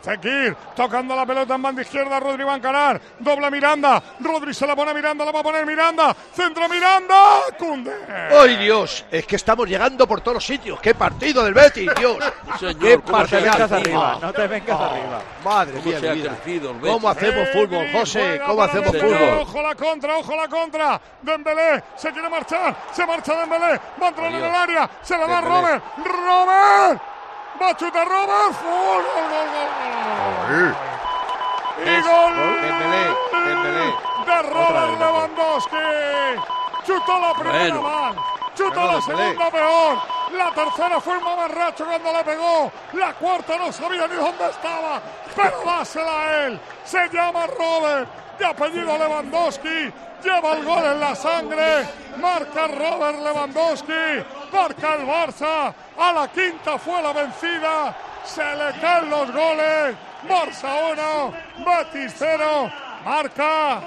Fekir tocando la pelota en banda izquierda. Rodri va a encarar. Doble Miranda. Rodri se la pone a Miranda. La va a poner Miranda. Centro Miranda. Koundé. ¡Ay, Dios! Es que estamos llegando por todos los sitios. ¡Qué partido del Betis, Dios! Señor, ¡Qué partido! partido! No te vengas arriba. Madre mía, se ha mi vida. crecido el Betis. ¿Cómo hacemos fútbol, José? ¿Cómo hacemos fútbol? Ojo la contra, ojo la contra. Dembélé se quiere marchar. Se marcha Dembélé. Va a entrar en el área. Se la da Robert. ¡Robert! Va a chutar Robert. ¡Gol, gol, gol! ¡Y gol! Dembélé. De Robert Lewandowski. Chutó la primera mal. Chutó la segunda peor. La tercera fue un mamarracho cuando le pegó. La cuarta no sabía ni dónde estaba. Pero dásela a él. Se llama Robert. De apellido Lewandowski. Lleva el gol en la sangre. Marca Robert Lewandowski. Marca el Barça. A la quinta fue la vencida. Se le caen los goles. Barça 1. Betis 0. Marca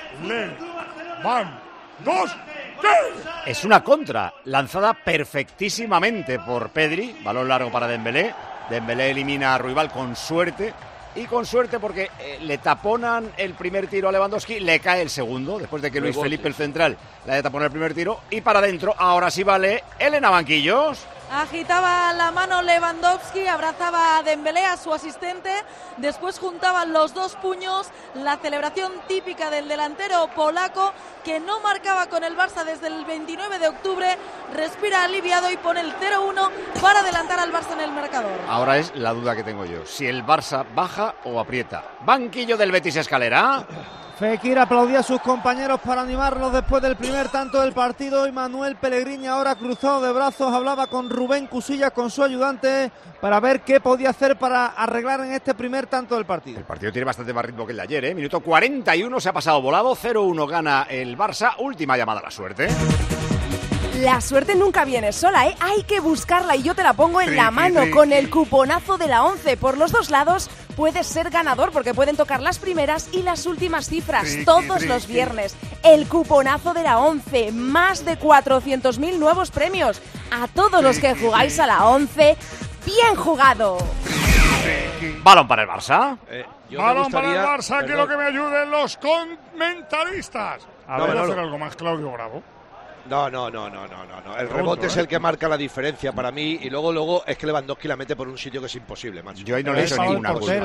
Lewandowski. Es una contra, lanzada perfectísimamente por Pedri, balón largo para Dembélé. Dembélé elimina a Ruibal con suerte, y con suerte porque le taponan el primer tiro a Lewandowski, le cae el segundo, después de que Luis Felipe, el central, le haya taponado el primer tiro, y para adentro, ahora sí vale, Elena Banquillos. Agitaba la mano Lewandowski, abrazaba a Dembélé, a su asistente, después juntaban los dos puños, la celebración típica del delantero polaco que no marcaba con el Barça desde el 29 de octubre, respira aliviado y pone el 0-1 para adelantar al Barça en el marcador. Ahora es la duda que tengo yo, si el Barça baja o aprieta. Banquillo del Betis Escalera. Fekir aplaudía a sus compañeros para animarlos después del primer tanto del partido y Manuel Pellegrini, ahora cruzado de brazos, hablaba con Rubén Cusillas, con su ayudante, para ver qué podía hacer para arreglar en este primer tanto del partido. El partido tiene bastante más ritmo que el de ayer, ¿eh? Minuto 41, se ha pasado volado, 0-1 gana el Barça, última llamada a la suerte. La suerte nunca viene sola, ¿eh? Hay que buscarla y yo te la pongo en la mano con el cuponazo de la 11. Por los dos lados puedes ser ganador porque pueden tocar las primeras y las últimas cifras todos los viernes. El cuponazo de la 11, más de 400.000 nuevos premios. A todos los que jugáis a la 11, ¡bien jugado! Balón para el Barça. Balón para el Barça, quiero que me ayuden los comentaristas. A ver, hacer algo más, Claudio Bravo. No. El rebote es el que marca la diferencia para mí y luego es que Lewandowski la mete por un sitio que es imposible, macho. Yo ahí no le he hecho ninguna cosa.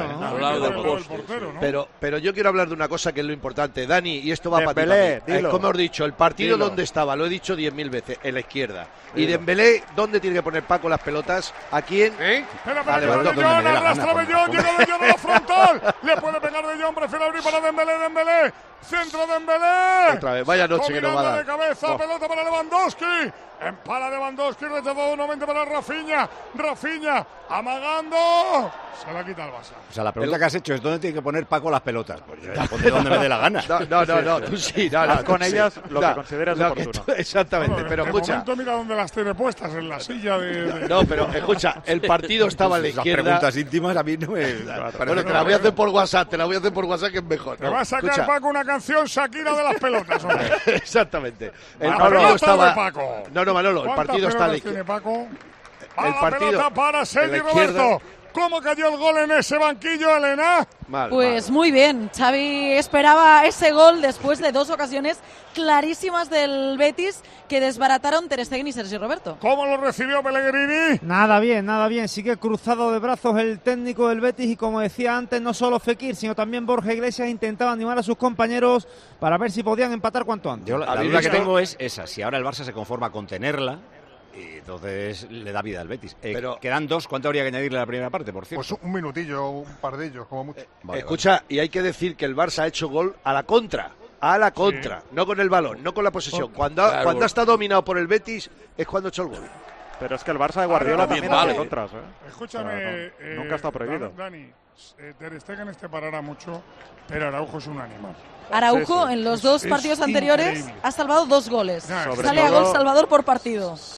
Pero yo quiero hablar de una cosa que es lo importante, Dani, y esto va para ti. Como os he dicho, el partido donde estaba, lo he dicho 10.000 veces, en la izquierda. Y Dembélé, ¿dónde tiene que poner Paco las pelotas? ¿A quién? A Lewandowski. Arrastra Bellón, llega Bellón a la frontal. Le puede pegar Bellón, prefiere abrir para Dembélé. Centro Dembélé. Otra vez, vaya noche que nos va a dar. De cabeza, pelota para Lewandowski. Empala Lewandowski, rechazado nuevamente para Rafinha, amagando. Se la quita el Barça. O sea, la pregunta que has hecho es ¿dónde tiene que poner Paco las pelotas? Pues yo la pondré donde me dé la gana. No, tú sí. Haz con ellas lo que consideras oportuno. Exactamente, pero escucha. Momento, mira dónde las tiene puestas, en la silla de... No, pero escucha, el partido estaba a la izquierda. Las preguntas íntimas a mí no me... Bueno, te la voy a hacer por WhatsApp, que es mejor. Te va a sacar Paco una canción Shakira de las pelotas, hombre. Exactamente. El partido estaba... Paco. No, Manolo, el partido está a la izquierda. El partido para Sergi Roberto. ¿Cómo cayó el gol en ese banquillo, Elena? Pues muy bien, Xavi esperaba ese gol después de dos ocasiones clarísimas del Betis que desbarataron Ter Stegen y Sergi Roberto. ¿Cómo lo recibió Pellegrini? Nada bien, sigue cruzado de brazos el técnico del Betis y como decía antes, no solo Fekir, sino también Borja Iglesias intentaba animar a sus compañeros para ver si podían empatar cuanto antes. Yo la duda que tengo es esa, si ahora el Barça se conforma con tenerla, y entonces le da vida al Betis. Pero quedan dos, ¿cuánto habría que añadirle a la primera parte, por cierto? Pues un minutillo, un par de ellos, como mucho. Escucha, y hay que decir que el Barça ha hecho gol a la contra, no con el balón, no con la posesión. Cuando ha estado dominado por el Betis es cuando ha hecho el gol. Pero es que el Barça de Guardiola también hace contras, Escúchame, o sea, nunca está prohibido. Dani, Ter Stegen parará mucho, pero Araujo es un animal. Araujo en los dos partidos anteriores ha salvado 2 goles. Sale a gol Salvador por partido.